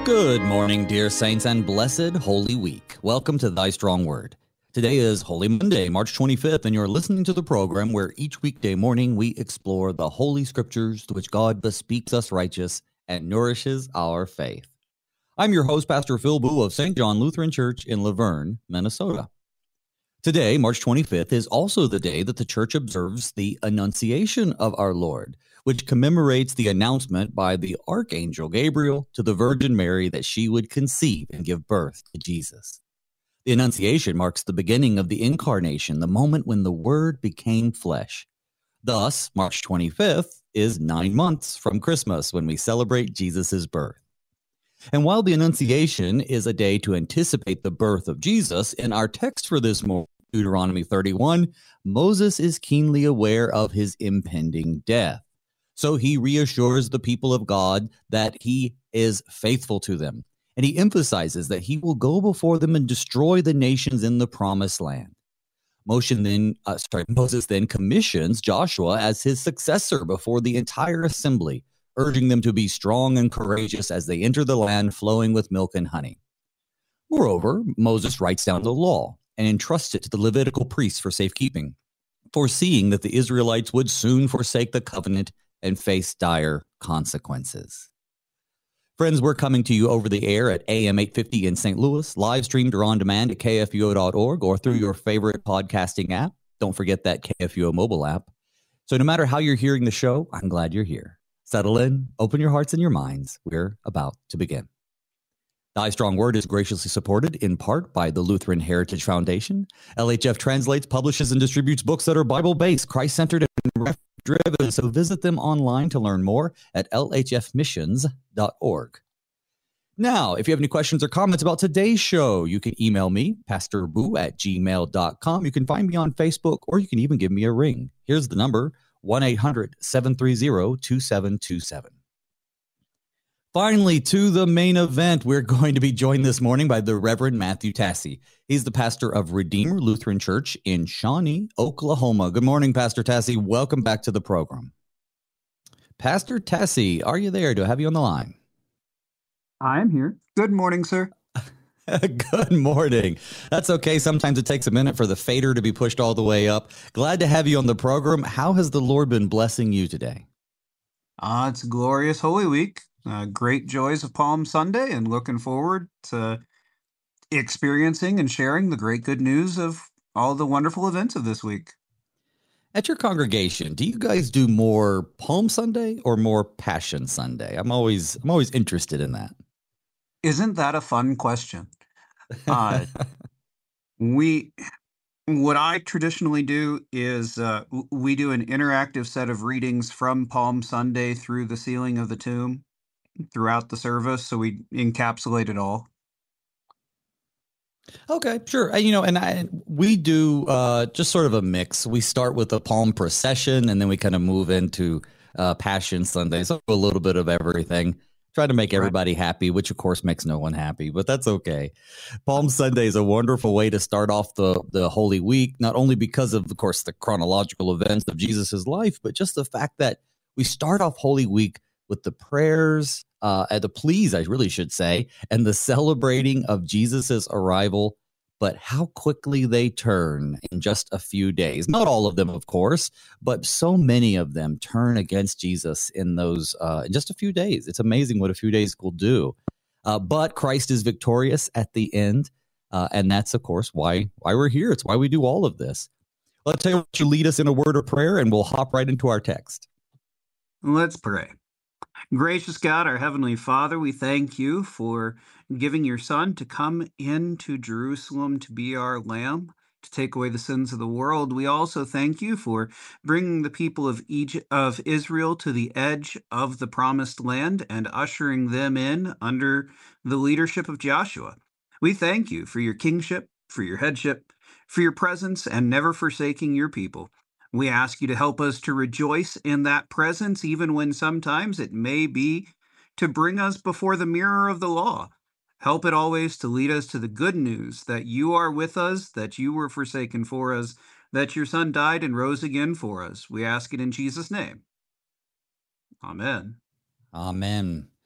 Good morning, dear saints, and blessed Holy Week. Welcome to Thy Strong Word. Today is Holy Monday, March 25th, and you're listening to the program where each weekday morning we explore the Holy Scriptures to which God bespeaks us righteous and nourishes our faith. I'm your host, Pastor Phil Boo of St. John Lutheran Church in Laverne, Minnesota. Today, March 25th, is also the day that the Church observes the Annunciation of our Lord, which commemorates the announcement by the Archangel Gabriel to the Virgin Mary that she would conceive and give birth to Jesus. The Annunciation marks the beginning of the Incarnation, the moment when the Word became flesh. Thus, March 25th is 9 months from Christmas when we celebrate Jesus' birth. And while the Annunciation is a day to anticipate the birth of Jesus, in our text for this morning, Deuteronomy 31, Moses is keenly aware of his impending death. So he reassures the people of God that he is faithful to them. And he emphasizes that he will go before them and destroy the nations in the promised land. Moses then commissions Joshua as his successor before the entire assembly, urging them to be strong and courageous as they enter the land flowing with milk and honey. Moreover, Moses writes down the law and entrusts it to the Levitical priests for safekeeping, foreseeing that the Israelites would soon forsake the covenant and face dire consequences. Friends, we're coming to you over the air at AM 850 in St. Louis, live streamed or on demand at kfuo.org or through your favorite podcasting app. Don't forget that KFUO mobile app. So no matter how you're hearing the show, I'm glad you're here. Settle in, open your hearts and your minds. We're about to begin. Thy Strong Word is graciously supported in part by the Lutheran Heritage Foundation. LHF translates, publishes, and distributes books that are Bible-based, Christ-centered, and driven, so visit them online to learn more at lhfmissions.org. Now, if you have any questions or comments about today's show, you can email me, pastorboo@gmail.com. You can find me on Facebook, or you can even give me a ring. Here's the number, 1-800-730-2727. Finally, to the main event, we're going to be joined this morning by the Reverend Matthew Tassi. He's the pastor of Redeemer Lutheran Church in Shawnee, Oklahoma. Good morning, Pastor Tassi. Welcome back to the program. Pastor Tassi, are you there? Do I have you on the line? I'm here. Good morning, sir. Good morning. That's okay. Sometimes it takes a minute for the fader to be pushed all the way up. Glad to have you on the program. How has the Lord been blessing you today? It's a glorious Holy Week. Great joys of Palm Sunday, and looking forward to experiencing and sharing the great good news of all the wonderful events of this week. At your congregation, do you guys do more Palm Sunday or more Passion Sunday? I'm always interested in that. Isn't that a fun question? What I traditionally do is we do an interactive set of readings from Palm Sunday through the sealing of the tomb throughout the service, so we encapsulate it all. Okay, sure. We do just sort of a mix. We start with a palm procession, and then we kind of move into Passion Sunday. So a little bit of everything. Try to make everybody happy, which of course makes no one happy, but that's okay. Palm Sunday is a wonderful way to start off the Holy Week, not only because of course, the chronological events of Jesus's life, but just the fact that we start off Holy Week with the prayers, the pleas, I really should say, and the celebrating of Jesus's arrival, but how quickly they turn in just a few days. Not all of them, of course, but so many of them turn against Jesus in those in just a few days. It's amazing what a few days will do. But Christ is victorious at the end, and that's, of course, why we're here. It's why we do all of this. Let's tell you what, you lead us in a word of prayer, and we'll hop right into our text. Let's pray. Gracious God, our Heavenly Father, we thank you for giving your Son to come into Jerusalem to be our Lamb, to take away the sins of the world. We also thank you for bringing the people of Israel to the edge of the promised land and ushering them in under the leadership of Joshua. We thank you for your kingship, for your headship, for your presence, and never forsaking your people. We ask you to help us to rejoice in that presence, even when sometimes it may be to bring us before the mirror of the law. Help it always to lead us to the good news that you are with us, that you were forsaken for us, that your Son died and rose again for us. We ask it in Jesus' name. Amen. Amen.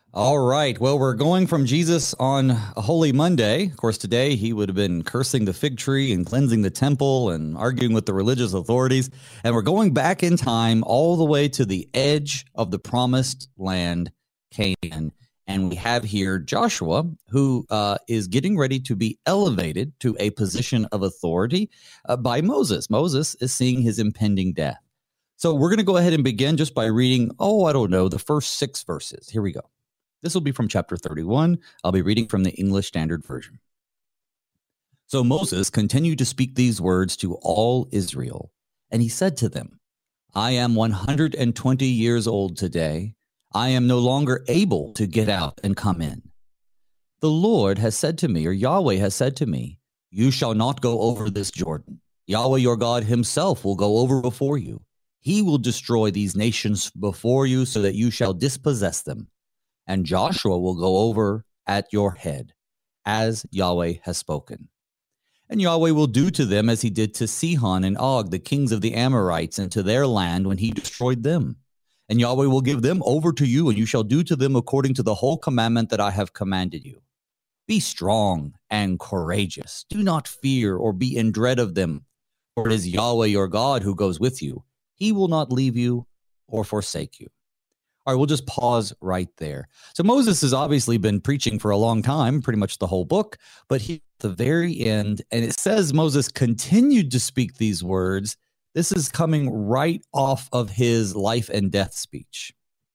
All right. Well, we're going from Jesus on a Holy Monday. Of course, today he would have been cursing the fig tree and cleansing the temple and arguing with the religious authorities. And we're going back in time all the way to the edge of the promised land, Canaan. And we have here Joshua, who is getting ready to be elevated to a position of authority by Moses. Moses is seeing his impending death. So we're going to go ahead and begin just by reading, the first 6 verses. Here we go. This will be from chapter 31. I'll be reading from the English Standard Version. So Moses continued to speak these words to all Israel, and he said to them, I am 120 years old today. I am no longer able to get out and come in. The Lord has said to me, or Yahweh has said to me, you shall not go over this Jordan. Yahweh your God himself will go over before you. He will destroy these nations before you so that you shall dispossess them. And Joshua will go over at your head, as Yahweh has spoken. And Yahweh will do to them as he did to Sihon and Og, the kings of the Amorites, and to their land when he destroyed them. And Yahweh will give them over to you, and you shall do to them according to the whole commandment that I have commanded you. Be strong and courageous. Do not fear or be in dread of them, for it is Yahweh your God who goes with you. He will not leave you or forsake you. All right, we'll just pause right there. So Moses has obviously been preaching for a long time, pretty much the whole book, but he at the very end, and it says Moses continued to speak these words. This is coming right off of his life and death speech.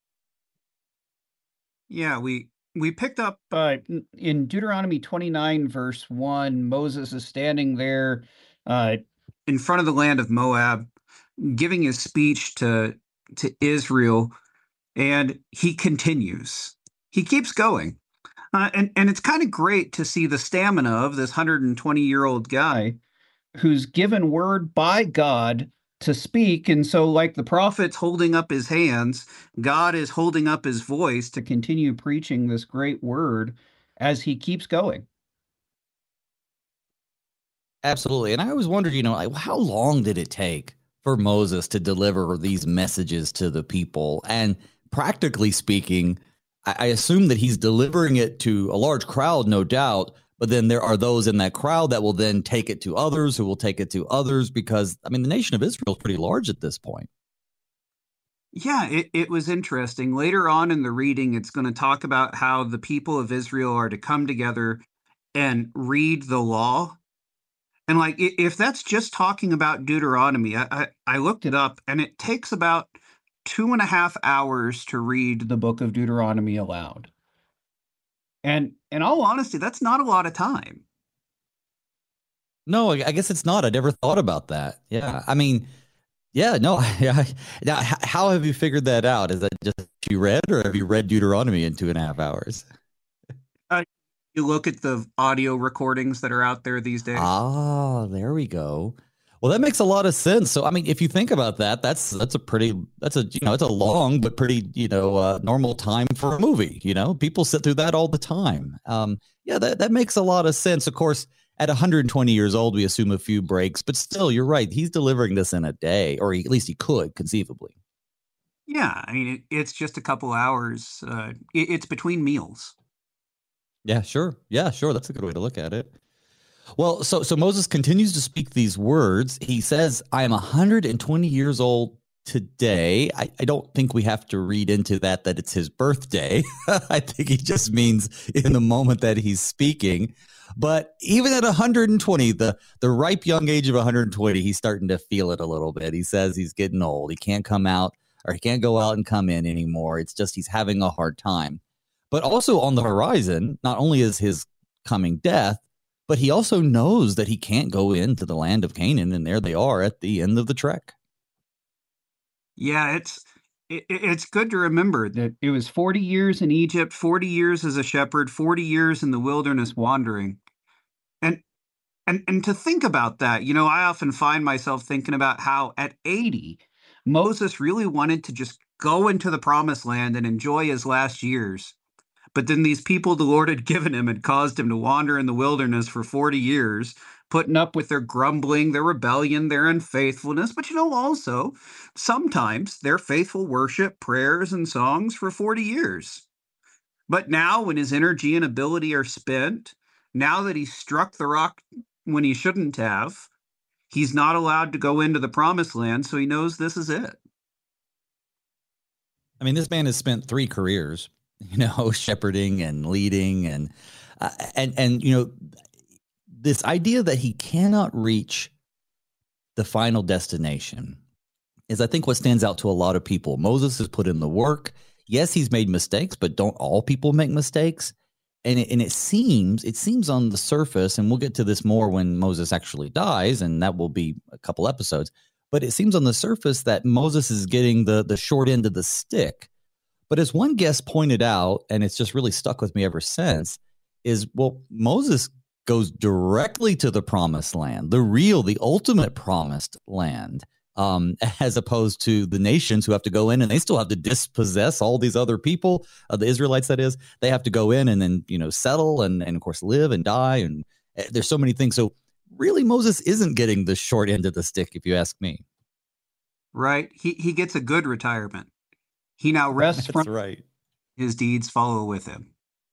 Yeah, we picked up in Deuteronomy 29, verse 1, Moses is standing there in front of the land of Moab, giving his speech to Israel. And he continues. He keeps going. And it's kind of great to see the stamina of this 120-year-old guy who's given word by God to speak. And so, like the prophet's holding up his hands, God is holding up his voice to continue preaching this great word as he keeps going. Absolutely. And I always wondered, how long did it take for Moses to deliver these messages to the people? And practically speaking, I assume that he's delivering it to a large crowd, no doubt, but then there are those in that crowd that will then take it to others who will take it to others because, the nation of Israel is pretty large at this point. Yeah, it was interesting. Later on in the reading, it's going to talk about how the people of Israel are to come together and read the law. And if that's just talking about Deuteronomy, I looked it up, and it takes about 2.5 hours to read the book of Deuteronomy aloud. And in all honesty, that's not a lot of time. No, I guess it's not. I never thought about that. Yeah. Yeah, no. Yeah. Now, how have you figured that out? Is that just you read, or have you read Deuteronomy in 2.5 hours? You look at the audio recordings that are out there these days. Ah, there we go. Well, that makes a lot of sense. So, if you think about that, that's a long but pretty, normal time for a movie. People sit through that all the time. Yeah, that makes a lot of sense. Of course, at 120 years old, we assume a few breaks, but still, you're right. He's delivering this in a day, or at least he could conceivably. Yeah, it's just a couple hours. It's between meals. Yeah, sure. Yeah, sure. That's a good way to look at it. Well, so Moses continues to speak these words. He says, I am 120 years old today. I don't think we have to read into that it's his birthday. I think he just means in the moment that he's speaking. But even at 120, the ripe young age of 120, he's starting to feel it a little bit. He says he's getting old. He can't come out, or he can't go out and come in anymore. It's just he's having a hard time. But also on the horizon, not only is his coming death, but he also knows that he can't go into the land of Canaan, and there they are at the end of the trek. Yeah, it's good to remember that it was 40 years in Egypt, 40 years as a shepherd, 40 years in the wilderness wandering. And to think about that, I often find myself thinking about how at 80, Moses really wanted to just go into the promised land and enjoy his last years. But then these people the Lord had given him had caused him to wander in the wilderness for 40 years, putting up with their grumbling, their rebellion, their unfaithfulness. But also, sometimes their faithful worship, prayers, and songs for 40 years. But now, when his energy and ability are spent, now that he struck the rock when he shouldn't have, he's not allowed to go into the promised land, so he knows this is it. I mean, this man has spent 3 careers, shepherding and leading and this idea that he cannot reach the final destination is, I think, what stands out to a lot of people. Moses has put in the work. Yes, he's made mistakes, but don't all people make mistakes? And it seems on the surface, and we'll get to this more when Moses actually dies, and that will be a couple episodes. But it seems on the surface that Moses is getting the short end of the stick. But as one guest pointed out, and it's just really stuck with me ever since, is, well, Moses goes directly to the promised land, the ultimate promised land, as opposed to the nations who have to go in and they still have to dispossess all these other people, the Israelites, that is. They have to go in and then, settle and of course live and die. And there's so many things. So really, Moses isn't getting the short end of the stick, if you ask me. Right. He gets a good retirement. He now rests from right. His deeds follow with him.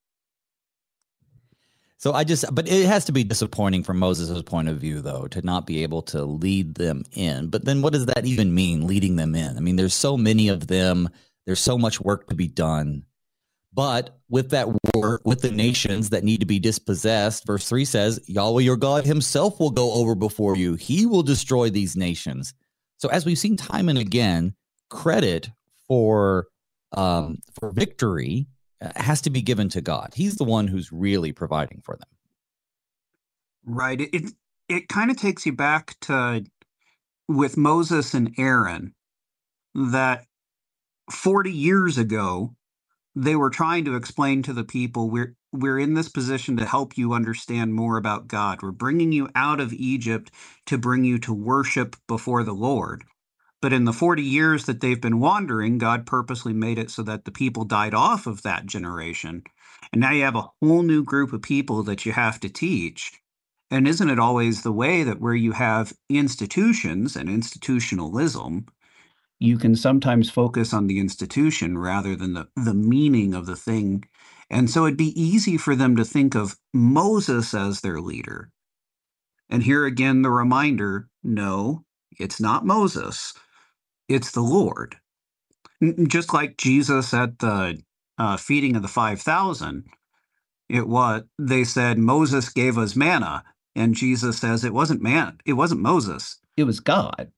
So but it has to be disappointing from Moses' point of view, though, to not be able to lead them in. But then what does that even mean, leading them in? I mean, there's so many of them. There's so much work to be done. But with that work, with the nations that need to be dispossessed, verse 3 says, Yahweh your God himself will go over before you. He will destroy these nations. So as we've seen time and again, credit for victory has to be given to God. He's the one who's really providing for them. Right. It kind of takes you back to with Moses and Aaron, that 40 years ago, they were trying to explain to the people, we're in this position to help you understand more about God. We're bringing you out of Egypt to bring you to worship before the Lord. But in the 40 years that they've been wandering, God purposely made it so that the people died off of that generation. And now you have a whole new group of people that you have to teach. And isn't it always the way that where you have institutions and institutionalism, you can sometimes focus on the institution rather than the meaning of the thing. And so it'd be easy for them to think of Moses as their leader. And here again, the reminder, no, it's not Moses. It's the Lord. Just like Jesus at the feeding of the 5,000, they said Moses gave us manna, and Jesus says it wasn't Moses, it was God.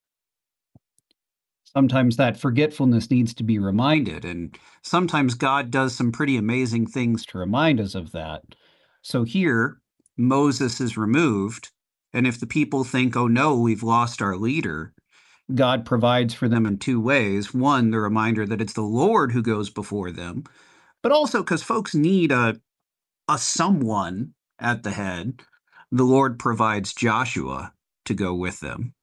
Sometimes that forgetfulness needs to be reminded, and sometimes God does some pretty amazing things to remind us of that. So here, Moses is removed, and if the people think, oh no, we've lost our leader, God provides for them in 2 ways. One, the reminder that it's the Lord who goes before them, but also because folks need a someone at the head, the Lord provides Joshua to go with them.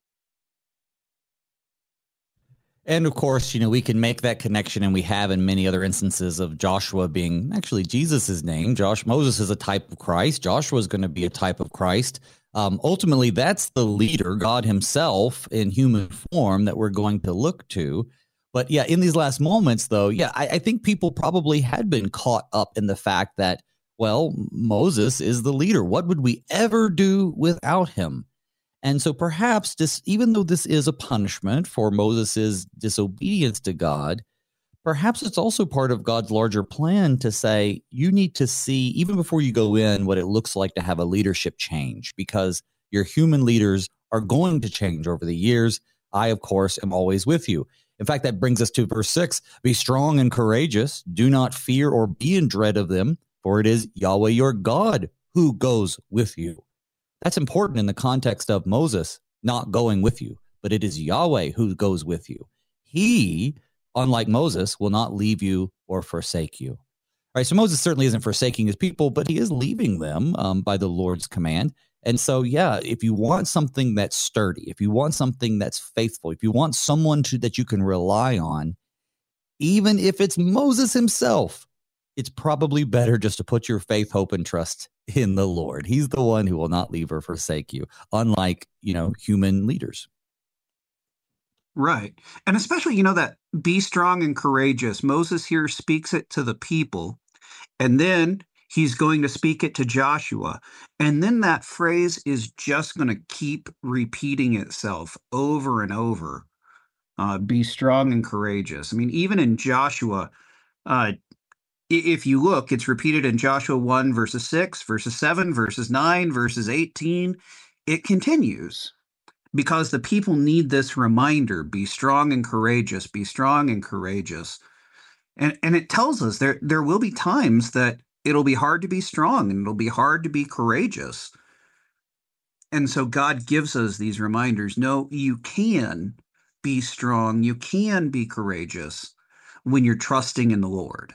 And of course, we can make that connection, and we have in many other instances of Joshua being actually Jesus's name. Moses is a type of Christ. Joshua is going to be a type of Christ. Ultimately, that's the leader, God himself in human form, that we're going to look to. But yeah, in these last moments, though, I think people probably had been caught up in the fact that, well, Moses is the leader. What would we ever do without him? And so perhaps even though this is a punishment for Moses' disobedience to God, perhaps it's also part of God's larger plan to say, you need to see, even before you go in, what it looks like to have a leadership change, because your human leaders are going to change over the years. I, of course, am always with you. In fact, that brings us to verse 6. Be strong and courageous. Do not fear or be in dread of them, for it is Yahweh your God who goes with you. That's important in the context of Moses not going with you, but it is Yahweh who goes with you. He, unlike Moses, will not leave you or forsake you. All right, so Moses certainly isn't forsaking his people, but he is leaving them by the Lord's command. And so, if you want something that's sturdy, if you want something that's faithful, if you want someone that you can rely on, even if it's Moses himself, it's probably better just to put your faith, hope, and trust in the Lord. He's the one who will not leave or forsake you, unlike, human leaders. Right. And especially, that be strong and courageous. Moses here speaks it to the people. And then he's going to speak it to Joshua. And then that phrase is just going to keep repeating itself over and over. Be strong and courageous. I mean, even in Joshua, if you look, it's repeated in Joshua 1, verses 6, verses 7, verses 9, verses 18. It continues because the people need this reminder, be strong and courageous, be strong and courageous. And it tells us there will be times that it'll be hard to be strong and it'll be hard to be courageous. And so God gives us these reminders. No, you can be strong, you can be courageous when you're trusting in the Lord.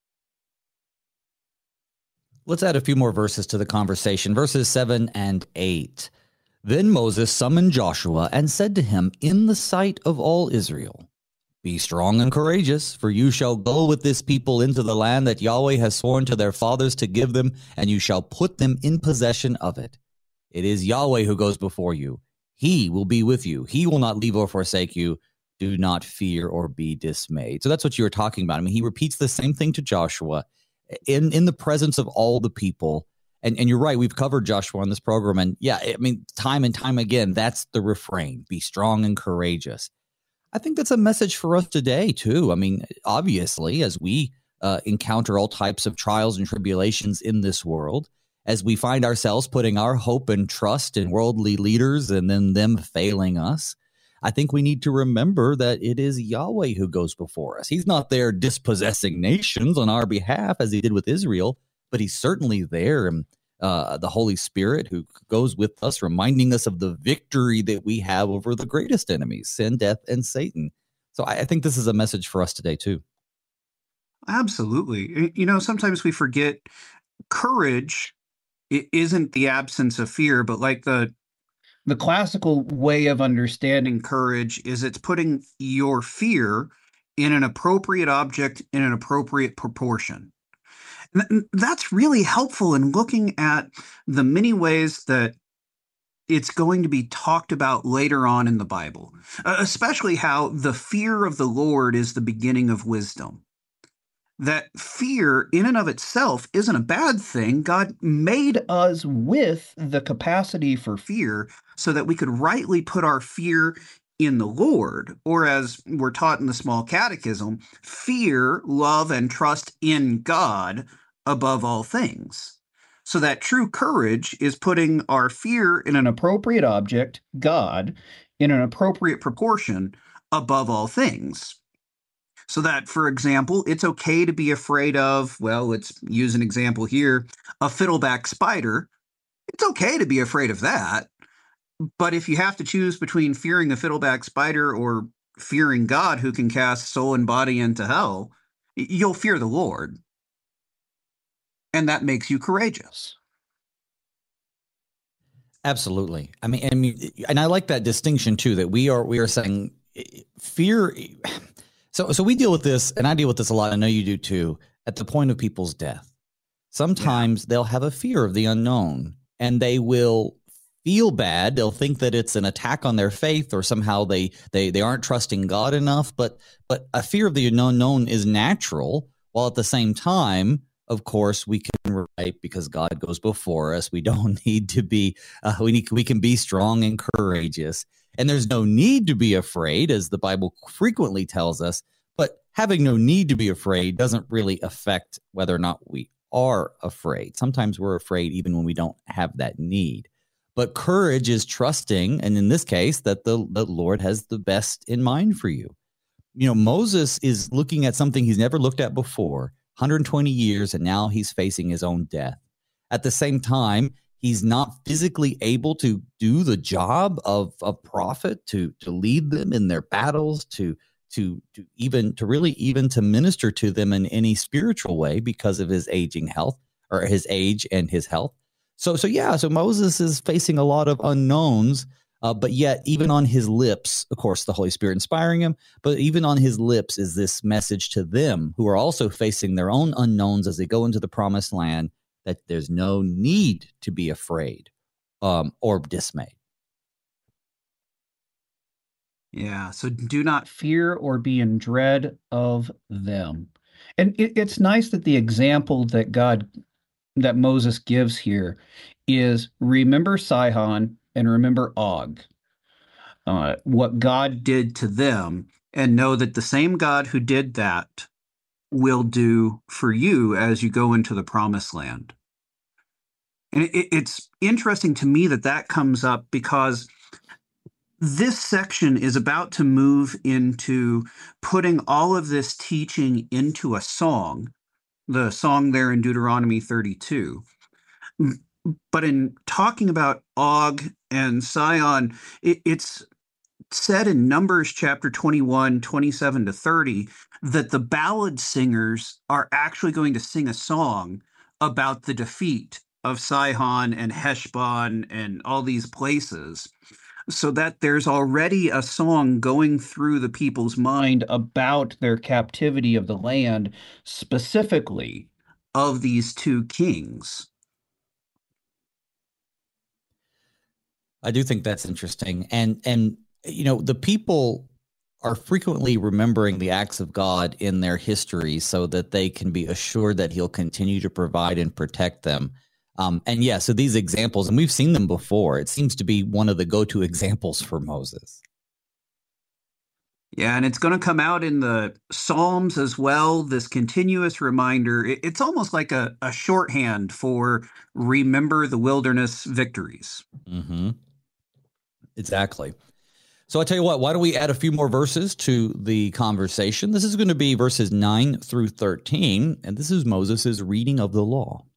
Let's add a few more verses to the conversation. Verses 7 and 8. Then Moses summoned Joshua and said to him in the sight of all Israel, be strong and courageous, for you shall go with this people into the land that Yahweh has sworn to their fathers to give them, and you shall put them in possession of it. It is Yahweh who goes before you. He will be with you. He will not leave or forsake you. Do not fear or be dismayed. So that's what you were talking about. I mean, he repeats the same thing to Joshua in the presence of all the people. And you're right, we've covered Joshua on this program. And yeah, I mean, time and time again, that's the refrain, be strong and courageous. I think that's a message for us today, too. I mean, obviously, as we encounter all types of trials and tribulations in this world, as we find ourselves putting our hope and trust in worldly leaders and then them failing us, I think we need to remember that it is Yahweh who goes before us. He's not there dispossessing nations on our behalf as he did with Israel, but he's certainly there. And the Holy Spirit who goes with us, reminding us of the victory that we have over the greatest enemies, sin, death, and Satan. So I think this is a message for us today, too. Absolutely. You know, sometimes we forget courage isn't the absence of fear, but like the classical way of understanding courage is it's putting your fear in an appropriate object in an appropriate proportion. And that's really helpful in looking at the many ways that it's going to be talked about later on in the Bible, especially how the fear of the Lord is the beginning of wisdom. That fear in and of itself isn't a bad thing. God made us with the capacity for fear so that we could rightly put our fear in the Lord, or as we're taught in the Small Catechism, fear, love, and trust in God above all things. So that true courage is putting our fear in an appropriate object, God, in an appropriate proportion above all things. So that, for example, it's okay to be afraid of, well, let's use an example here, a fiddleback spider. It's okay to be afraid of that. But if you have to choose between fearing a fiddleback spider or fearing God who can cast soul and body into hell, you'll fear the Lord. And that makes you courageous. Absolutely. I mean, and I like that distinction too, that we are saying fear. So we deal with this, and I deal with this a lot. I know you do too, at the point of people's death. Sometimes they'll have a fear of the unknown, and they will feel bad. They'll think that it's an attack on their faith, or somehow they aren't trusting God enough. But a fear of the unknown is natural, while at the same time, of course, we can relate because God goes before us. We don't need to be. We can be strong and courageous. And there's no need to be afraid, as the Bible frequently tells us. But having no need to be afraid doesn't really affect whether or not we are afraid. Sometimes we're afraid even when we don't have that need. But courage is trusting, and in this case, that the Lord has the best in mind for you. You know, Moses is looking at something he's never looked at before, 120 years, and now he's facing his own death. At the same time, he's not physically able to do the job of a prophet, to lead them in their battles, to minister to them in any spiritual way because of his aging health, or his age and his health. So Moses is facing a lot of unknowns, but yet even on his lips, of course, the Holy Spirit inspiring him, but even on his lips is this message to them who are also facing their own unknowns as they go into the promised land, that there's no need to be afraid or dismayed. Yeah, so do not fear or be in dread of them. And it's nice that the example that Moses gives here is remember Sihon and remember Og, what God did to them, and know that the same God who did that will do for you as you go into the promised land. And it's interesting to me that that comes up because this section is about to move into putting all of this teaching into a song, the song there in Deuteronomy 32. But in talking about Og and Sihon, it's said in Numbers chapter 21, 27 to 30, that the ballad singers are actually going to sing a song about the defeat of Sihon and Heshbon and all these places, so that there's already a song going through the people's mind about their captivity of the land, specifically of these two kings. I do think that's interesting. And the people are frequently remembering the acts of God in their history so that they can be assured that he'll continue to provide and protect them. So these examples, and we've seen them before, it seems to be one of the go-to examples for Moses. Yeah, and it's going to come out in the Psalms as well, this continuous reminder. It's almost like a shorthand for remember the wilderness victories. Mm-hmm. Exactly. So I tell you what, why don't we add a few more verses to the conversation? This is going to be verses 9 through 13, and this is Moses' reading of the law.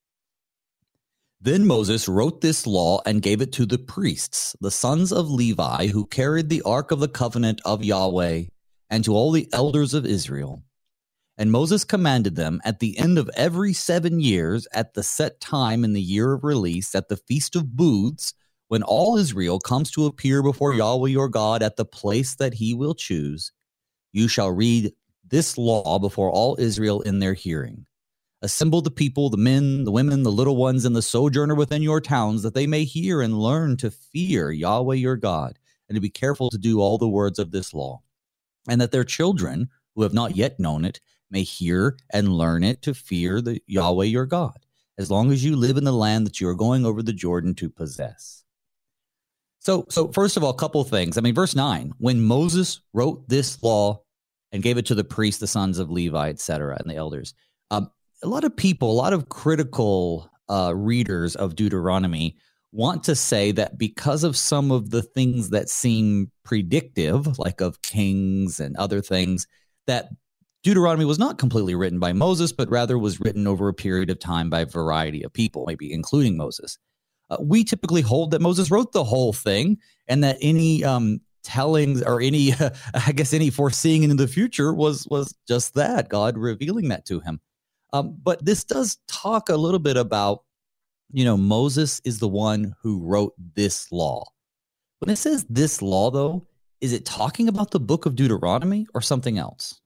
Then Moses wrote this law and gave it to the priests, the sons of Levi, who carried the ark of the covenant of Yahweh, and to all the elders of Israel. And Moses commanded them at the end of every 7 years, at the set time in the year of release, at the Feast of Booths, when all Israel comes to appear before Yahweh your God at the place that he will choose, you shall read this law before all Israel in their hearing. Assemble the people, the men, the women, the little ones, and the sojourner within your towns, that they may hear and learn to fear Yahweh your God, and to be careful to do all the words of this law, and that their children, who have not yet known it, may hear and learn it to fear the Yahweh your God, as long as you live in the land that you are going over the Jordan to possess. So first of all, a couple of things. I mean, verse 9, when Moses wrote this law and gave it to the priests, the sons of Levi, etc., and the elders, a lot of people, a lot of critical readers of Deuteronomy want to say that because of some of the things that seem predictive, like of kings and other things, that Deuteronomy was not completely written by Moses, but rather was written over a period of time by a variety of people, maybe including Moses. We typically hold that Moses wrote the whole thing, and that any tellings or any, any foreseeing into the future was just that, God revealing that to him. But this does talk a little bit about, Moses is the one who wrote this law. When it says this law, though, is it talking about the book of Deuteronomy or something else?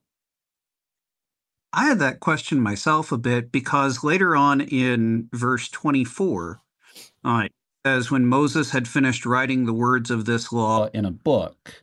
I had that question myself a bit because later on in verse 24, it says, when Moses had finished writing the words of this law in a book.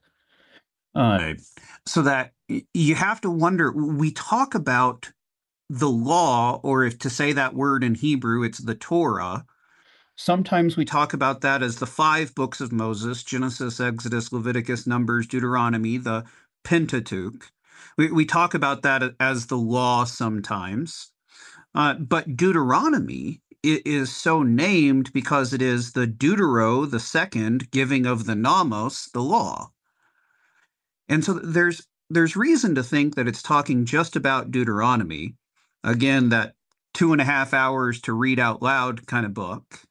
So that you have to wonder, we talk about the law, or if to say that word in Hebrew, it's the Torah. Sometimes we talk about that as the 5 books of Moses: Genesis, Exodus, Leviticus, Numbers, Deuteronomy, the Pentateuch. We talk about that as the law sometimes. But Deuteronomy is so named because it is the Deutero, the second, giving of the Nomos, the law. And so there's reason to think that it's talking just about Deuteronomy. Again, that 2.5 hours to read out loud kind of book.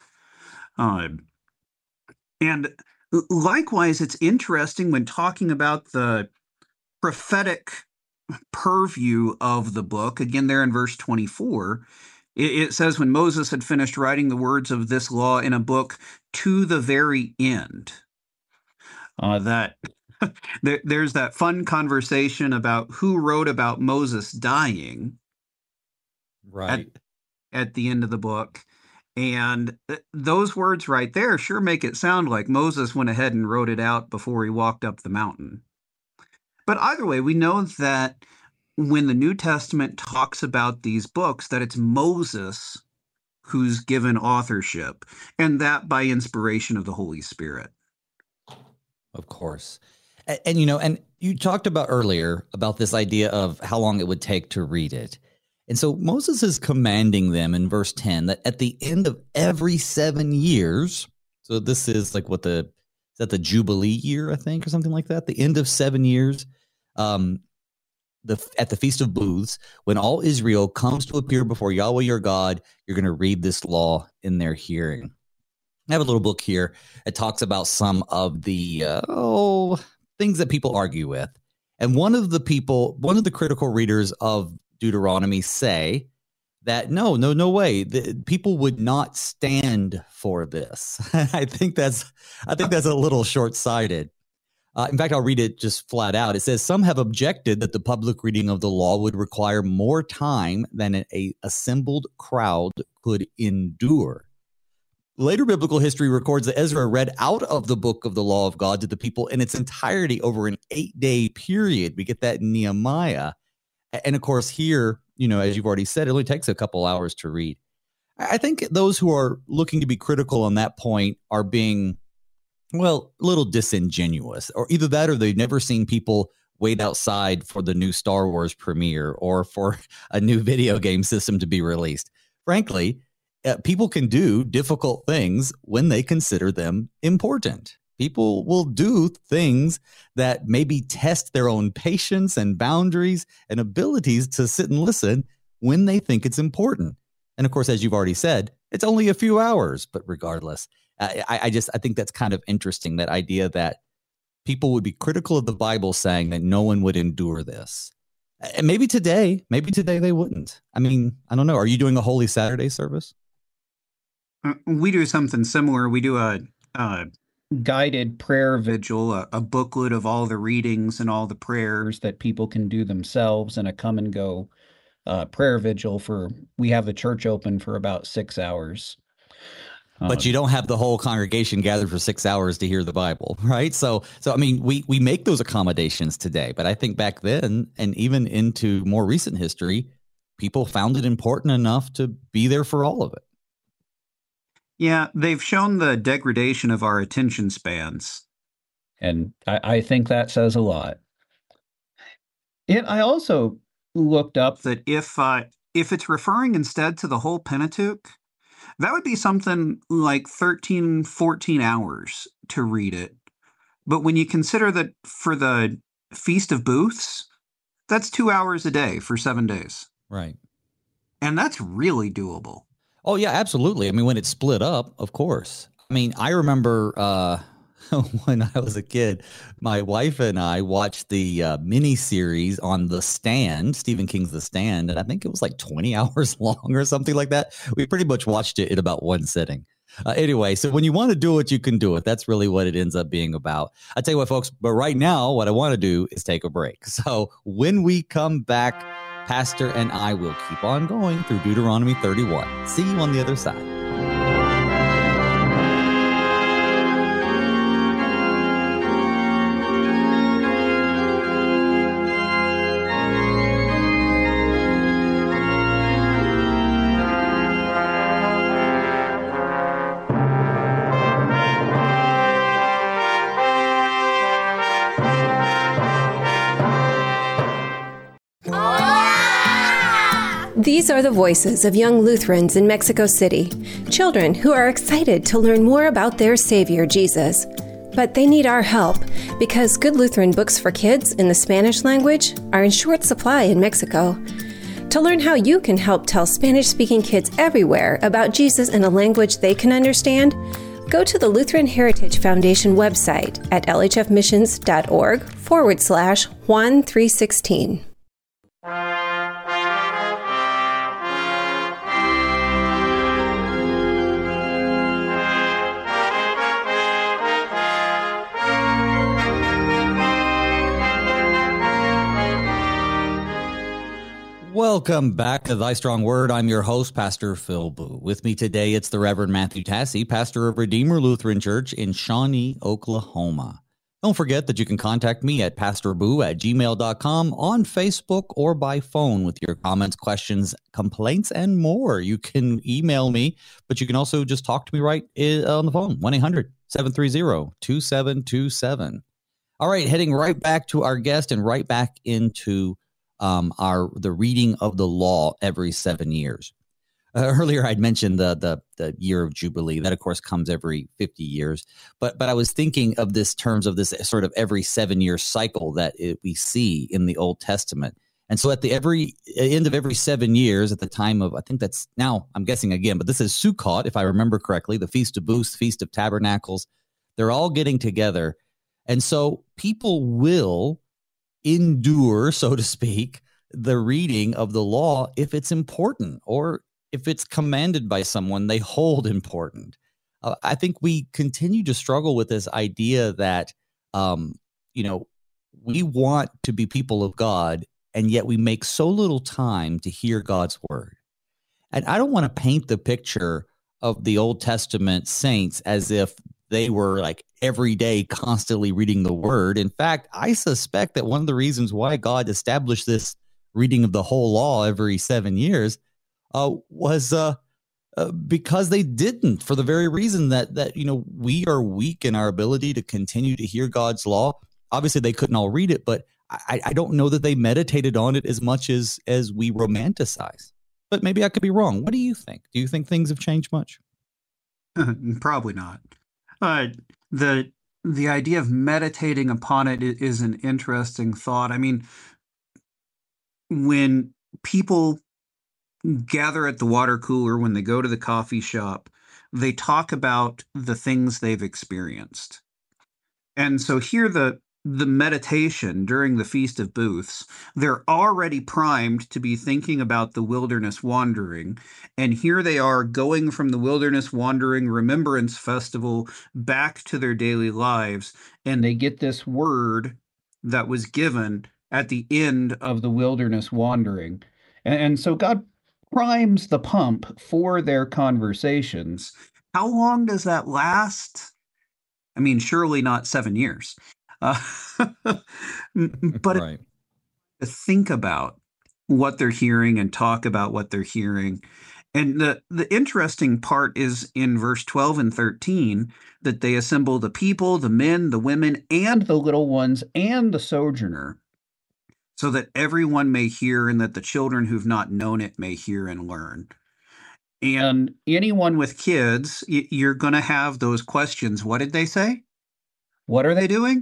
And likewise, it's interesting when talking about the prophetic purview of the book. Again, there in verse 24, it says, when Moses had finished writing the words of this law in a book to the very end. There's that fun conversation about who wrote about Moses dying. Right. At the end of the book. And those words right there sure make it sound like Moses went ahead and wrote it out before he walked up the mountain. But either way, we know that when the New Testament talks about these books, that it's Moses who's given authorship, and that by inspiration of the Holy Spirit. Of course. And you talked about earlier about this idea of how long it would take to read it. And so Moses is commanding them in verse 10 that at the end of every 7 years, so this is like is that the Jubilee year, I think, or something like that, the end of 7 years, at the Feast of Booths, when all Israel comes to appear before Yahweh your God, you're going to read this law in their hearing. I have a little book here. It talks about some of the things that people argue with. And one of the critical readers of Deuteronomy say that no way, people would not stand for this. I think that's a little short-sighted. In fact, I'll read it just flat out. It says, some have objected that the public reading of the law would require more time than an assembled crowd could endure. Later biblical history records that Ezra read out of the book of the law of God to the people in its entirety over an 8-day period. We get that in Nehemiah. And of course, here, as you've already said, it only takes a couple hours to read. I think those who are looking to be critical on that point are being, a little disingenuous, or either that or they've never seen people wait outside for the new Star Wars premiere or for a new video game system to be released. Frankly, people can do difficult things when they consider them important. People will do things that maybe test their own patience and boundaries and abilities to sit and listen when they think it's important. And of course, as you've already said, it's only a few hours, but regardless, I think that's kind of interesting, that idea that people would be critical of the Bible saying that no one would endure this. And maybe today they wouldn't. I mean, I don't know. Are you doing a Holy Saturday service? We do something similar. We do a guided prayer vigil, a booklet of all the readings and all the prayers that people can do themselves, and a come and go prayer vigil we have the church open for about 6 hours. But you don't have the whole congregation gathered for 6 hours to hear the Bible, right? So I mean, we make those accommodations today, but I think back then, and even into more recent history, people found it important enough to be there for all of it. Yeah, they've shown the degradation of our attention spans. And I think that says a lot. I also looked up that if it's referring instead to the whole Pentateuch, that would be something like 13, 14 hours to read it. But when you consider that for the Feast of Booths, that's 2 hours a day for 7 days. Right. And that's really doable. Oh, yeah, absolutely. I mean, when it's split up, of course. I mean, I remember when I was a kid, my wife and I watched the mini series on The Stand, Stephen King's The Stand, and I think it was like 20 hours long or something like that. We pretty much watched it in about one sitting. Anyway, so when you want to do it, you can do it. That's really what it ends up being about. I tell you what, folks, but right now, what I want to do is take a break. So when we come back, Pastor and I will keep on going through Deuteronomy 31. See you on the other side. These are the voices of young Lutherans in Mexico City, children who are excited to learn more about their Savior, Jesus. But they need our help because good Lutheran books for kids in the Spanish language are in short supply in Mexico. To learn how you can help tell Spanish-speaking kids everywhere about Jesus in a language they can understand, go to the Lutheran Heritage Foundation website at lhfmissions.org/Juan 316. Welcome back to Thy Strong Word. I'm your host, Pastor Phil Boo. With me today, it's the Reverend Matthew Tassi, pastor of Redeemer Lutheran Church in Shawnee, Oklahoma. Don't forget that you can contact me at pastorboo@gmail.com, on Facebook, or by phone with your comments, questions, complaints, and more. You can email me, but you can also just talk to me right on the phone, 1-800-730-2727. All right, heading right back to our guest and right back into the reading of the law every 7 years. Earlier, I'd mentioned the year of Jubilee. That, of course, comes every 50 years. But I was thinking of this terms of this sort of every 7-year cycle that we see in the Old Testament. And so at the end of every 7 years, at the time of, I think that's now, I'm guessing again, but this is Sukkot, if I remember correctly, the Feast of Booths, Feast of Tabernacles. They're all getting together. And so people will endure, so to speak, the reading of the law if it's important, or if it's commanded by someone they hold important. I think we continue to struggle with this idea that, we want to be people of God, and yet we make so little time to hear God's word. And I don't want to paint the picture of the Old Testament saints as if they were like every day constantly reading the word. In fact, I suspect that one of the reasons why God established this reading of the whole law every 7 years was because they didn't, for the very reason that we are weak in our ability to continue to hear God's law. Obviously, they couldn't all read it, but I don't know that they meditated on it as much as we romanticize. But maybe I could be wrong. What do you think? Do you think things have changed much? Probably not. The idea of meditating upon it is an interesting thought. I mean, when people gather at the water cooler, when they go to the coffee shop, they talk about the things they've experienced. And so here the meditation during the Feast of Booths, they're already primed to be thinking about the wilderness wandering. And here they are going from the wilderness wandering remembrance festival back to their daily lives. And they get this word that was given at the end of the wilderness wandering. And so God primes the pump for their conversations. How long does that last? I mean, surely not 7 years. But right. To think about what they're hearing and talk about what they're hearing. And the interesting part is in verse 12 and 13 that they assemble the people, the men, the women, and the little ones, and the sojourner, so that everyone may hear, and that the children who've not known it may hear and learn. And anyone with kids, you're going to have those questions. What did they say? What are they doing?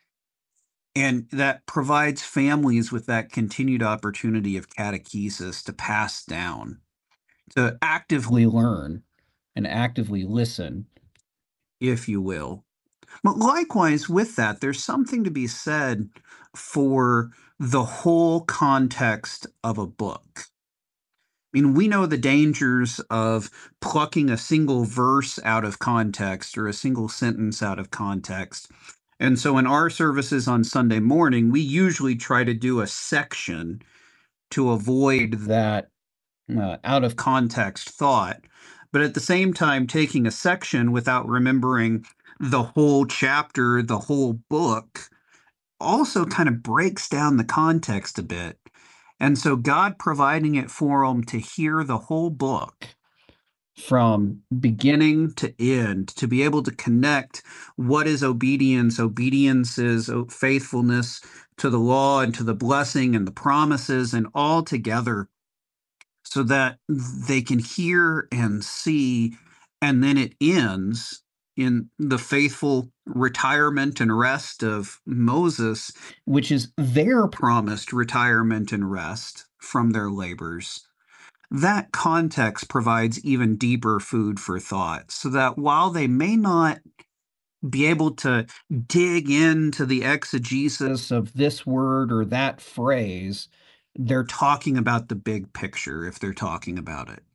And that provides families with that continued opportunity of catechesis to pass down, to actively learn and actively listen, if you will. But likewise with that, there's something to be said for the whole context of a book. I mean, we know the dangers of plucking a single verse out of context or a single sentence out of context. And so in our services on Sunday morning, we usually try to do a section to avoid that out of context thought. But at the same time, taking a section without remembering the whole chapter, the whole book, also kind of breaks down the context a bit. And so God providing it for them to hear the whole book from beginning to end, to be able to connect what is obedience. Obedience is faithfulness to the law and to the blessing and the promises, and all together, so that they can hear and see. And then it ends in the faithful retirement and rest of Moses, which is their promised retirement and rest from their labors. That context provides even deeper food for thought, so that while they may not be able to dig into the exegesis of this word or that phrase, they're talking about the big picture if they're talking about it.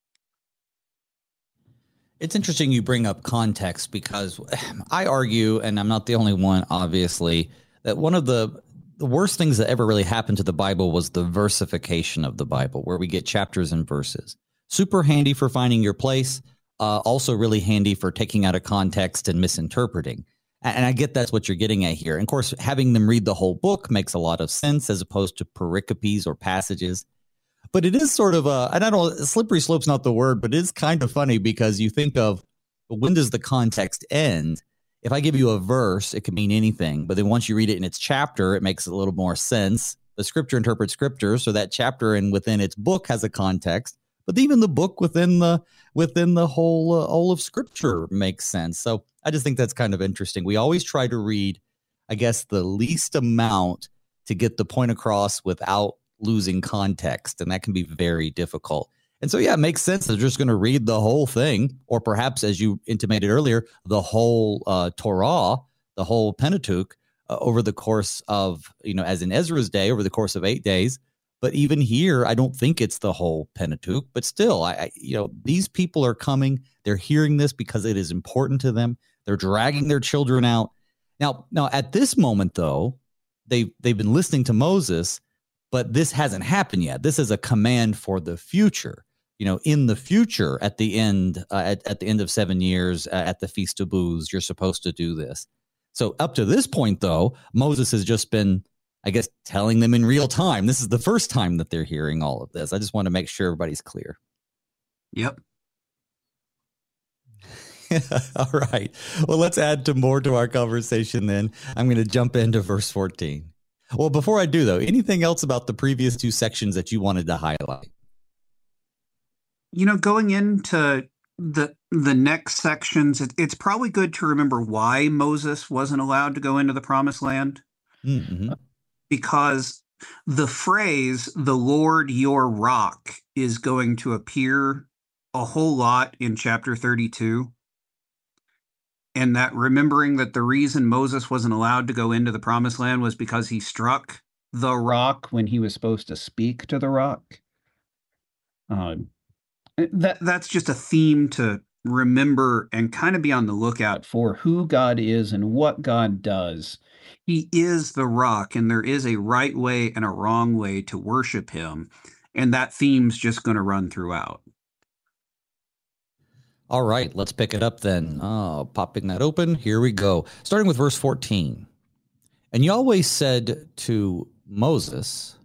It's interesting you bring up context, because I argue, and I'm not the only one, obviously, that one of the worst things that ever really happened to the Bible was the versification of the Bible, where we get chapters and verses. Super handy for finding your place, also really handy for taking out of context and misinterpreting. And I get that's what you're getting at here. And of course, having them read the whole book makes a lot of sense as opposed to pericopes or passages. But it is sort of and I don't know, slippery slope's not the word, but it is kind of funny because you think of, well, when does the context end? If I give you a verse, it could mean anything. But then once you read it in its chapter, it makes a little more sense. The scripture interprets scripture, so that chapter and within its book has a context. But even the book within the whole of scripture makes sense. So I just think that's kind of interesting. We always try to read, I guess, the least amount to get the point across without losing context, and that can be very difficult. And so, yeah, it makes sense. They're just going to read the whole thing, or perhaps, as you intimated earlier, the whole Torah, the whole Pentateuch, over the course of, as in Ezra's day, over the course of 8 days. But even here, I don't think it's the whole Pentateuch. But still, these people are coming. They're hearing this because it is important to them. They're dragging their children out. Now, at this moment, though, they've been listening to Moses, but this hasn't happened yet. This is a command for the future. In the future, at the end, at the end of 7 years, at the Feast of Booths, you're supposed to do this. So up to this point, though, Moses has just been, I guess, telling them in real time. This is the first time that they're hearing all of this. I just want to make sure everybody's clear. Yep. All right. Well, let's add more to our conversation then. I'm going to jump into verse 14. Well, before I do, though, anything else about the previous two sections that you wanted to highlight? Going into the next sections, it's probably good to remember why Moses wasn't allowed to go into the promised land. Mm-hmm. Because the phrase, the Lord your rock, is going to appear a whole lot in chapter 32. And that remembering that the reason Moses wasn't allowed to go into the promised land was because he struck the rock When he was supposed to speak to the rock. That's just a theme to remember and kind of be on the lookout for who God is and what God does. He is the rock, and there is a right way and a wrong way to worship him. And that theme's just going to run throughout. All right, let's pick it up then. Popping that open. Here we go. Starting with verse 14. And Yahweh said to Moses,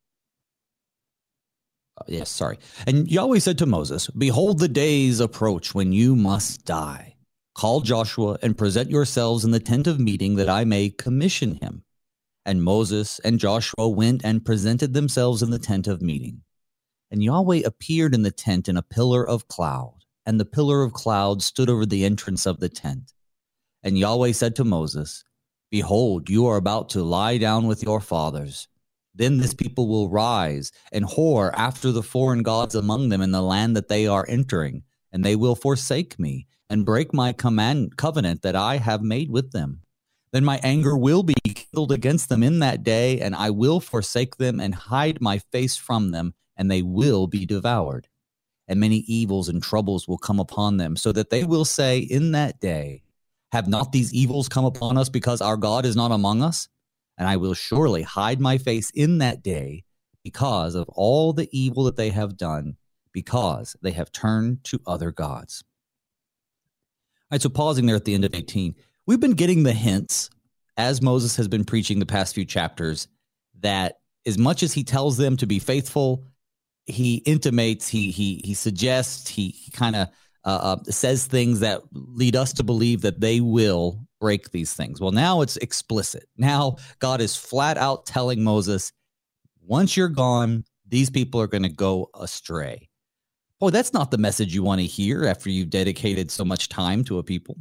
And Yahweh said to Moses, Behold, the days approach when you must die. Call Joshua and present yourselves in the tent of meeting that I may commission him. And Moses and Joshua went and presented themselves in the tent of meeting. And Yahweh appeared in the tent in a pillar of cloud, and the pillar of cloud stood over the entrance of the tent. And Yahweh said to Moses, Behold, you are about to lie down with your fathers. Then this people will rise and whore after the foreign gods among them in the land that they are entering, and they will forsake me and break my covenant that I have made with them. Then my anger will be kindled against them in that day, and I will forsake them and hide my face from them, and they will be devoured. And many evils and troubles will come upon them, so that they will say in that day, Have not these evils come upon us because our God is not among us? And I will surely hide my face in that day because of all the evil that they have done, because they have turned to other gods. All right, so pausing there at the end of 18, we've been getting the hints as Moses has been preaching the past few chapters that as much as he tells them to be faithful, he intimates, he suggests, he kind of says things that lead us to believe that they will break these things. Well, now it's explicit. Now God is flat out telling Moses, once you're gone, these people are going to go astray. Boy, that's not the message you want to hear after you've dedicated so much time to a people.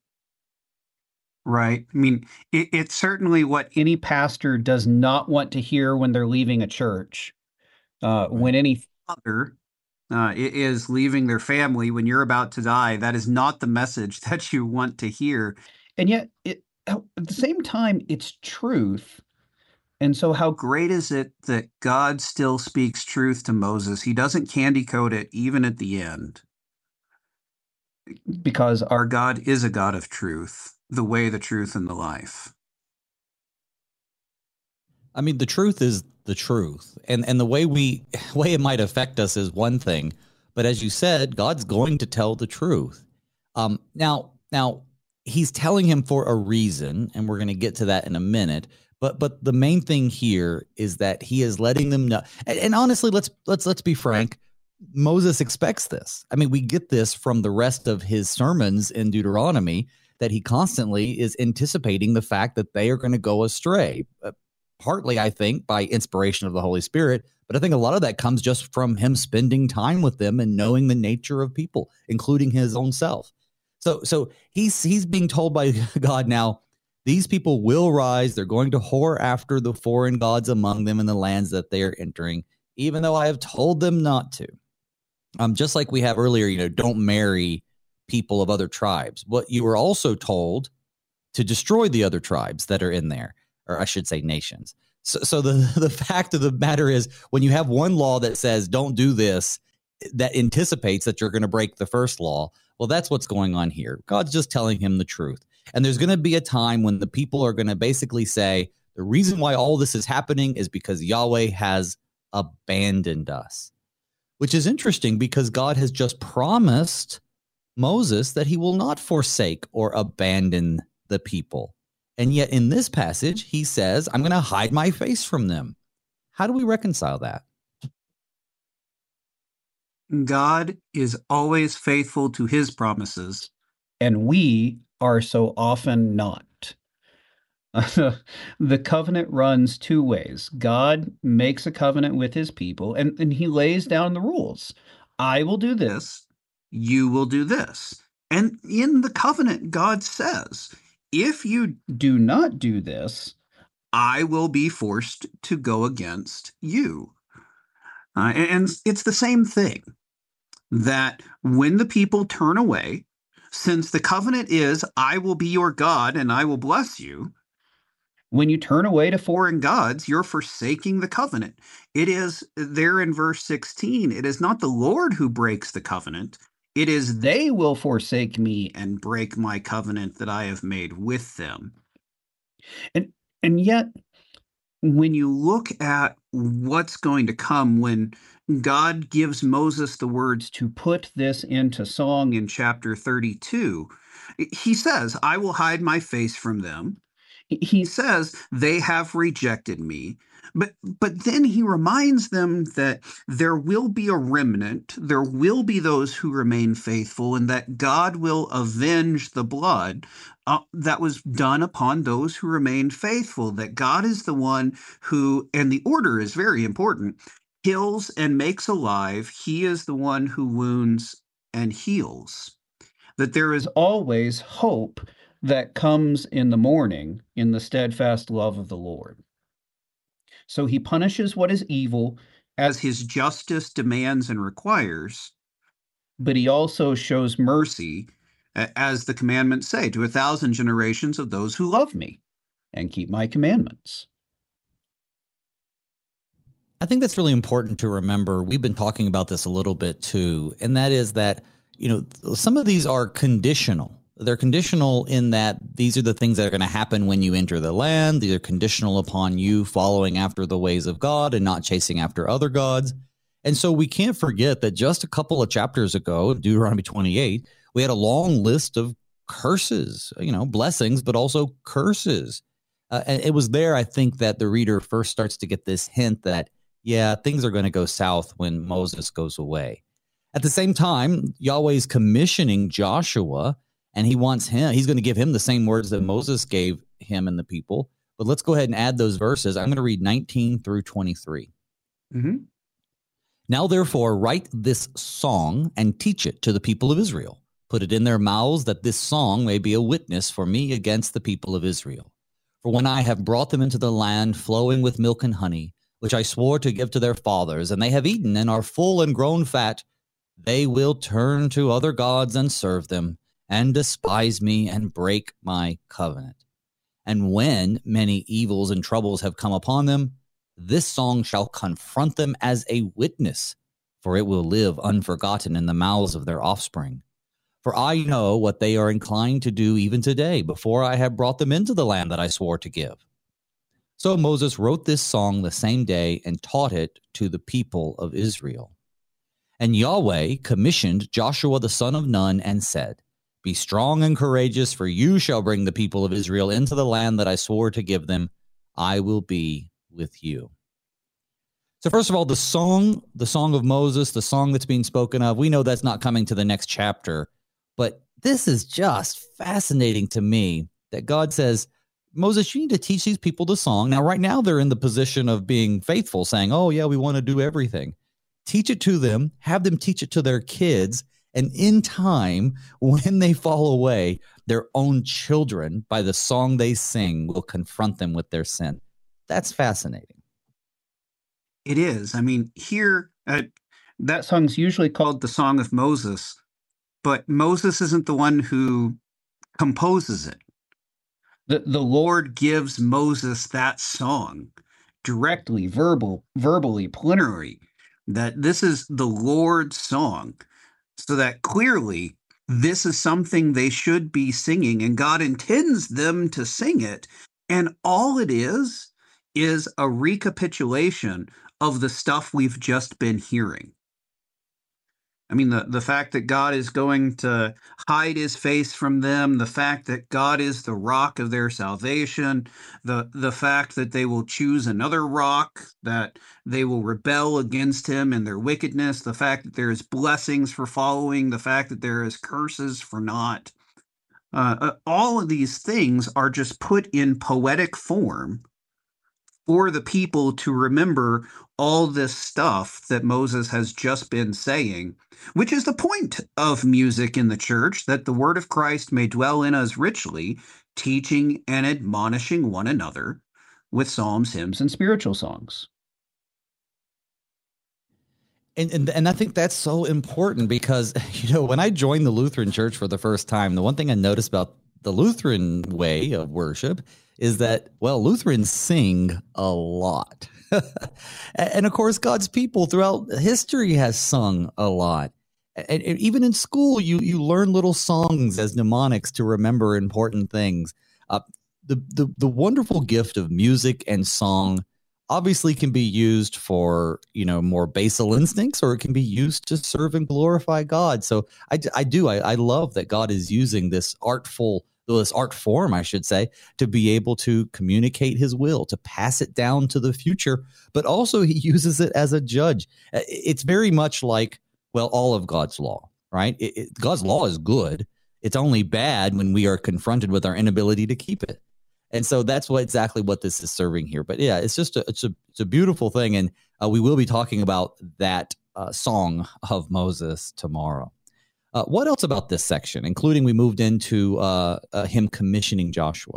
Right. I mean, it's certainly what Any pastor does not want to hear when they're leaving a church. When any father is leaving their family when you're about to die, that is not the message that you want to hear. And yet, at the same time, it's truth. And so how great is it that God still speaks truth to Moses? He doesn't candy coat it even at the end. Because our God is a God of truth, the way, the truth, and the life. I mean, the truth is the truth. And the way it might affect us is one thing. But as you said, God's going to tell the truth. Now, he's telling him for a reason, and we're going to get to that in a minute. But the main thing here is that he is letting them know. And honestly, let's be frank. Moses expects this. I mean, we get this from the rest of his sermons in Deuteronomy, that he constantly is anticipating the fact that they are going to go astray. Partly, I think, by inspiration of the Holy Spirit, but I think a lot of that comes just from him spending time with them and knowing the nature of people, including his own self. So he's being told by God now, these people will rise. They're going to whore after the foreign gods among them in the lands that they are entering, even though I have told them not to. Just like we have earlier, don't marry people of other tribes. What you were also told to destroy the other tribes that are in there, or I should say nations. So the fact of the matter is, when you have one law that says don't do this, that anticipates that you're going to break the first law. Well, that's what's going on here. God's just telling him the truth. And there's going to be a time when the people are going to basically say, the reason why all this is happening is because Yahweh has abandoned us, which is interesting because God has just promised Moses that he will not forsake or abandon the people. And yet in this passage, he says, I'm going to hide my face from them. How do we reconcile that? God is always faithful to his promises. And we are so often not. The covenant runs two ways. God makes a covenant with his people, and he lays down the rules. I will do this. You will do this. And in the covenant, God says, if you do not do this, I will be forced to go against you. And it's the same thing, that when the people turn away, since the covenant is, I will be your God and I will bless you. When you turn away to foreign gods, you're forsaking the covenant. It is there in verse 16. It is not the Lord who breaks the covenant. It is they will forsake me and break my covenant that I have made with them. And yet, when you look at what's going to come when God gives Moses the words to put this into song in chapter 32, he says, I will hide my face from them. He says, they have rejected me. But then he reminds them that there will be a remnant, there will be those who remain faithful, and that God will avenge the blood that was done upon those who remain faithful, that God is the one who, and the order is very important, kills and makes alive. He is the one who wounds and heals. That there is always hope that comes in the morning in the steadfast love of the Lord. So he punishes what is evil as his justice demands and requires, but he also shows mercy, as the commandments say, to 1,000 generations of those who love me and keep my commandments. I think that's really important to remember. We've been talking about this a little bit too, and that is that, some of these are conditional. They're conditional in that these are the things that are going to happen when you enter the land. These are conditional upon you following after the ways of God and not chasing after other gods. And so we can't forget that just a couple of chapters ago, Deuteronomy 28, we had a long list of curses, blessings, but also curses. And it was there, I think, that the reader first starts to get this hint that, things are going to go south when Moses goes away. At the same time, Yahweh's commissioning Joshua, and he's going to give him the same words that Moses gave him and the people. But let's go ahead and add those verses. I'm going to read 19 through 23. Mm-hmm. Now, therefore, write this song and teach it to the people of Israel. Put it in their mouths that this song may be a witness for me against the people of Israel. For when I have brought them into the land flowing with milk and honey, which I swore to give to their fathers, and they have eaten and are full and grown fat, they will turn to other gods and serve them, and despise me and break my covenant. And when many evils and troubles have come upon them, this song shall confront them as a witness, for it will live unforgotten in the mouths of their offspring. For I know what they are inclined to do even today, before I have brought them into the land that I swore to give. So Moses wrote this song the same day and taught it to the people of Israel. And Yahweh commissioned Joshua the son of Nun and said, Be strong and courageous, for you shall bring the people of Israel into the land that I swore to give them. I will be with you. So first of all, the song of Moses, the song that's being spoken of, we know that's not coming to the next chapter, but this is just fascinating to me that God says, Moses, you need to teach these people the song. Now, right now, they're in the position of being faithful, saying, oh, yeah, we want to do everything. Teach it to them, have them teach it to their kids, and in time, when they fall away, their own children, by the song they sing, will confront them with their sin. That's fascinating. It is. I mean, here, That song's usually called called the Song of Moses, but Moses isn't the one who composes it. the Lord Lord gives Moses that song directly, verbally, plenary, that this is the Lord's song, so that clearly this is something they should be singing, and God intends them to sing it. And all it is a recapitulation of the stuff we've just been hearing. I mean, the fact that God is going to hide his face from them, the fact that God is the rock of their salvation, the fact that they will choose another rock, that they will rebel against him in their wickedness, the fact that there is blessings for following, the fact that there is curses for not. All of these things are just put in poetic form for the people to remember all this stuff that Moses has just been saying, which is the point of music in the church, that the word of Christ may dwell in us richly, teaching and admonishing one another with psalms, hymns, and spiritual songs. And I think that's so important because, when I joined the Lutheran Church for the first time, the one thing I noticed about the Lutheran way of worship is that, Lutherans sing a lot. And of course, God's people throughout history has sung a lot. And even in school, you learn little songs as mnemonics to remember important things. The wonderful gift of music and song obviously can be used for, more basal instincts, or it can be used to serve and glorify God. So I love that God is using this art form, I should say, to be able to communicate his will, to pass it down to the future, but also he uses it as a judge. It's very much like, all of God's law, right? God's law is good. It's only bad when we are confronted with our inability to keep it. And so that's exactly what this is serving here. But yeah, it's just it's a beautiful thing. And we will be talking about that song of Moses tomorrow. What else about this section, including we moved into him commissioning Joshua?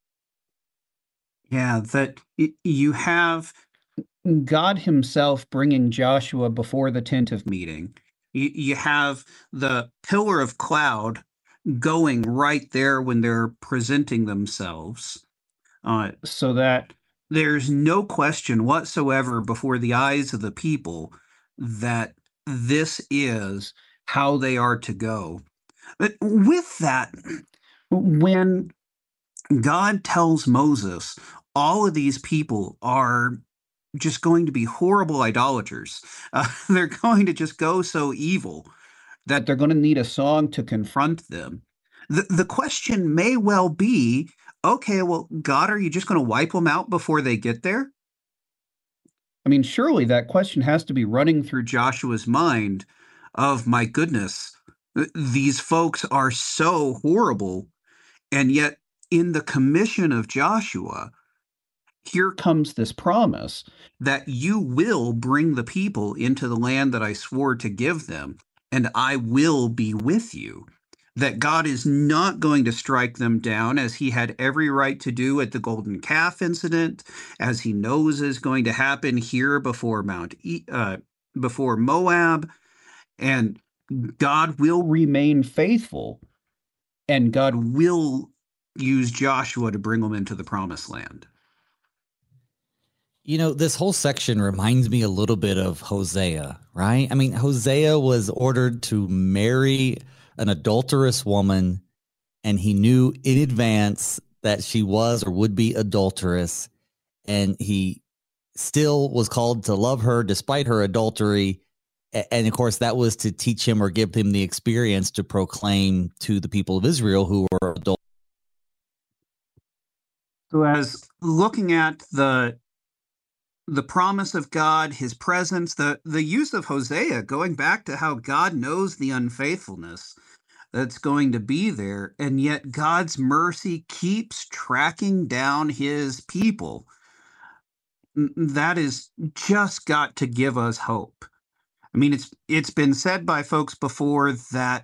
Yeah, that you have God himself bringing Joshua before the tent of meeting. You have the pillar of cloud going right there when they're presenting themselves, so that there's no question whatsoever before the eyes of the people that this is how they are to go. But with that, when God tells Moses, all of these people are just going to be horrible idolaters. They're going to just go so evil that they're going to need a song to confront them. The question may well be, okay, God, are you just going to wipe them out before they get there? I mean, surely that question has to be running through Joshua's mind of, my goodness, these folks are so horrible. And yet in the commission of Joshua, here comes this promise that you will bring the people into the land that I swore to give them, and I will be with you. That God is not going to strike them down as he had every right to do at the golden calf incident, as he knows is going to happen here before before Moab. And God will remain faithful, and God will use Joshua to bring them into the promised land. This whole section reminds me a little bit of Hosea, right? I mean, Hosea was ordered to marry an adulterous woman, and he knew in advance that she was or would be adulterous, and he still was called to love her despite her adultery. And of course, that was to teach him or give him the experience to proclaim to the people of Israel who were adults. So as looking at the promise of God, his presence, the use of Hosea, going back to how God knows the unfaithfulness that's going to be there, and yet God's mercy keeps tracking down his people. That is just got to give us hope. I mean, it's been said by folks before that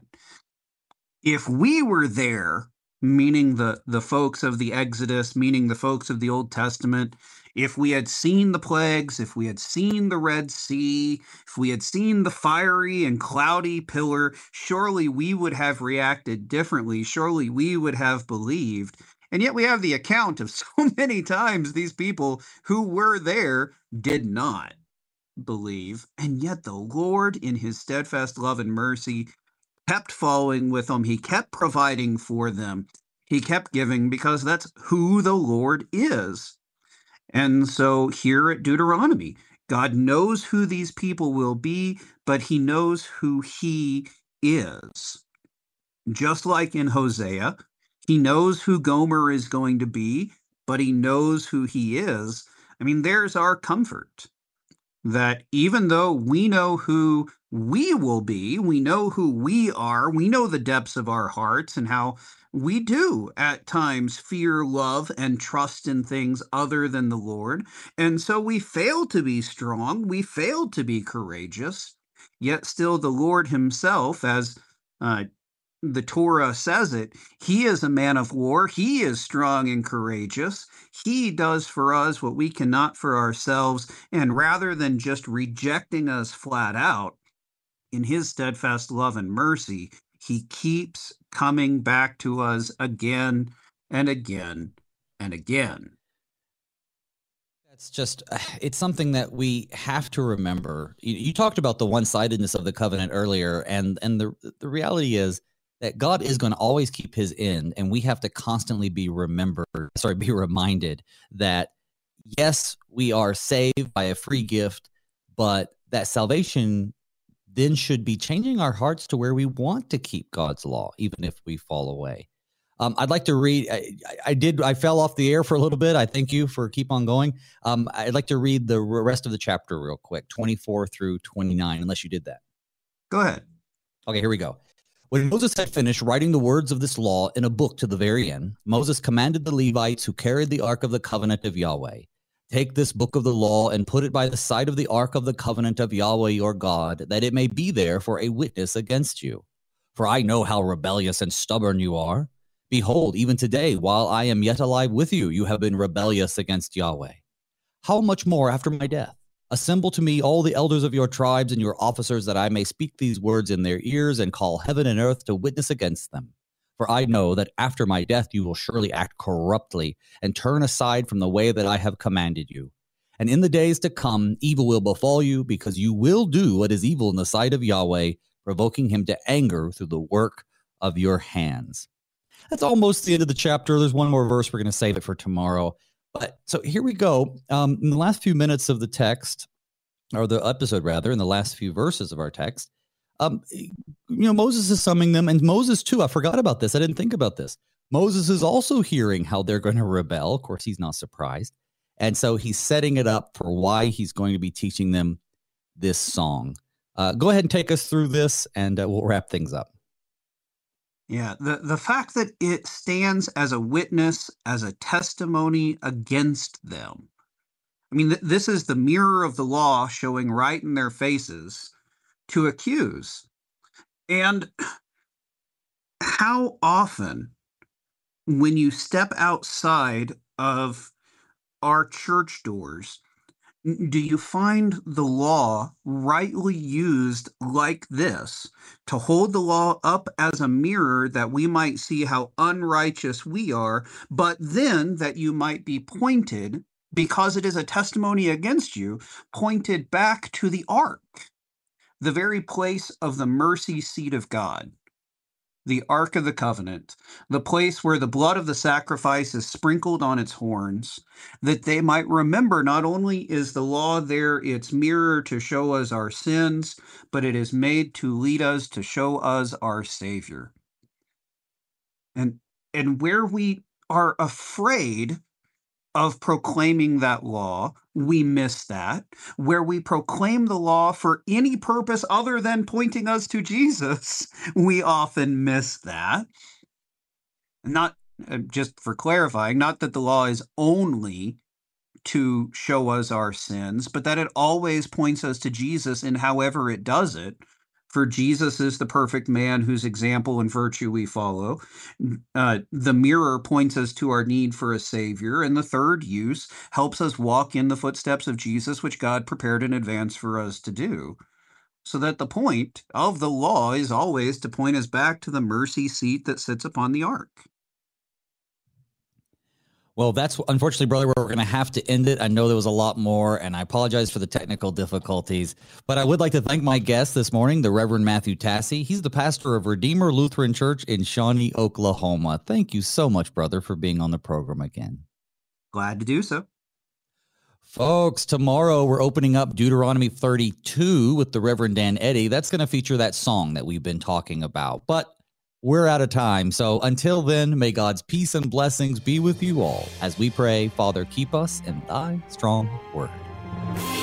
if we were there, meaning the folks of the Exodus, meaning the folks of the Old Testament, if we had seen the plagues, if we had seen the Red Sea, if we had seen the fiery and cloudy pillar, surely we would have reacted differently. Surely we would have believed. And yet we have the account of so many times these people who were there did not believe. And yet the Lord, in his steadfast love and mercy, kept following with them. He kept providing for them. He kept giving, because that's who the Lord is. And so here at Deuteronomy, God knows who these people will be, but he knows who he is. Just like in Hosea, he knows who Gomer is going to be, but he knows who he is. I mean, there's our comfort, that even though we know who we will be, we know who we are, we know the depths of our hearts and how we do at times fear, love, and trust in things other than the Lord. And so we fail to be strong, we fail to be courageous, yet still the Lord himself, as the Torah says it, he is a man of war. He is strong and courageous. He does for us what we cannot for ourselves. And rather than just rejecting us flat out, in his steadfast love and mercy, he keeps coming back to us again and again and again. It's just, it's something that we have to remember. You talked about the one-sidedness of the covenant earlier, and the reality is that God is going to always keep his end, and we have to constantly be reminded that, yes, we are saved by a free gift, but that salvation then should be changing our hearts to where we want to keep God's law, even if we fall away. I'd like to read, I fell off the air for a little bit. I thank you for keep on going. I'd like to read the rest of the chapter real quick, 24 through 29, unless you did that. Go ahead. Okay, here we go. When Moses had finished writing the words of this law in a book to the very end, Moses commanded the Levites who carried the ark of the covenant of Yahweh, take this book of the law and put it by the side of the ark of the covenant of Yahweh your God, that it may be there for a witness against you. For I know how rebellious and stubborn you are. Behold, even today, while I am yet alive with you, you have been rebellious against Yahweh. How much more after my death? Assemble to me all the elders of your tribes and your officers, that I may speak these words in their ears and call heaven and earth to witness against them. For I know that after my death you will surely act corruptly and turn aside from the way that I have commanded you. And in the days to come, evil will befall you, because you will do what is evil in the sight of Yahweh, provoking him to anger through the work of your hands. That's almost the end of the chapter. There's one more verse. We're going to save it for tomorrow. But so here we go. In the last few minutes of the text, or the episode rather, in the last few verses of our text, Moses is summing them. And Moses too, I forgot about this. I didn't think about this. Moses is also hearing how they're going to rebel. Of course, he's not surprised. And so he's setting it up for why he's going to be teaching them this song. Go ahead and take us through this, and we'll wrap things up. Yeah, the fact that it stands as a witness, as a testimony against them. I mean, this is the mirror of the law showing right in their faces to accuse. And how often, when you step outside of our church doors, do you find the law rightly used like this, to hold the law up as a mirror that we might see how unrighteous we are, but then that you might be pointed, because it is a testimony against you, pointed back to the ark, the very place of the mercy seat of God, the Ark of the Covenant, the place where the blood of the sacrifice is sprinkled on its horns, that they might remember not only is the law there its mirror to show us our sins, but it is made to lead us to show us our Savior. And where we are afraid of proclaiming that law, we miss that. Where we proclaim the law for any purpose other than pointing us to Jesus, we often miss that. Not just for clarifying, not that the law is only to show us our sins, but that it always points us to Jesus in however it does it. For Jesus is the perfect man whose example and virtue we follow. The mirror points us to our need for a Savior. And the third use helps us walk in the footsteps of Jesus, which God prepared in advance for us to do. So that the point of the law is always to point us back to the mercy seat that sits upon the ark. Well, that's unfortunately, brother, where we're going to have to end it. I know there was a lot more, and I apologize for the technical difficulties. But I would like to thank my guest this morning, the Reverend Matthew Tassi. He's the pastor of Redeemer Lutheran Church in Shawnee, Oklahoma. Thank you so much, brother, for being on the program again. Glad to do so. Folks, tomorrow we're opening up Deuteronomy 32 with the Reverend Dan Eddy. That's going to feature that song that we've been talking about. But we're out of time. So until then, may God's peace and blessings be with you all. As we pray, Father, keep us in thy strong word.